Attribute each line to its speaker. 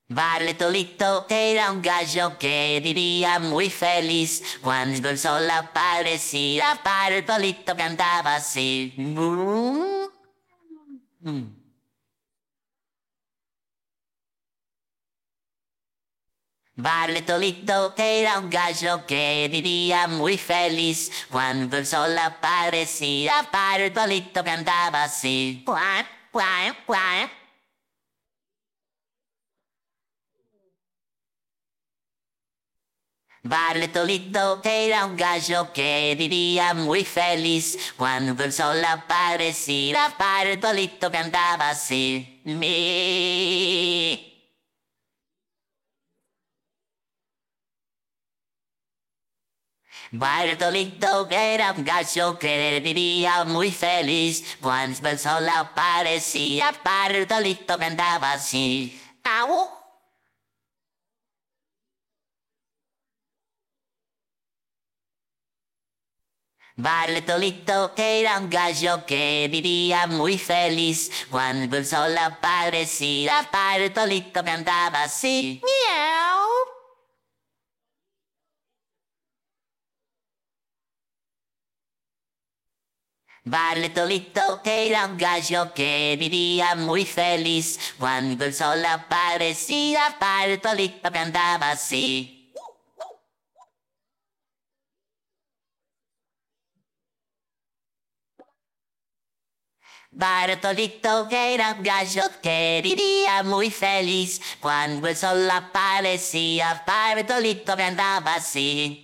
Speaker 1: Bartolito era un gallo que vivía muy feliz. Cuando el sol aparecía, Bartolito cantaba así. Bartolito era un gallo que vivía muy feliz. Cuando el sol aparecía, Bartolito cantaba así. Cuac, cuac, cuac. Bartolito era un gallo que vivía muy feliz. Cuando el sol aparecía, Bartolito cantaba así. Mi. Bartolito era un gallo que vivía muy feliz. Cuando el sol aparecía, Bartolito cantaba así. ¡Au! Bartolito era un gallo que vivía muy feliz. Cuando el sol aparecía, Bartolito cantaba así. ¡Miau! Bartolito era un gallo que vivía muy feliz. Cuando el sol aparecía, Bartolito cantaba así. Bartolito era un gallo que vivía muy feliz. Cuando el sol aparecía, Bartolito cantaba así.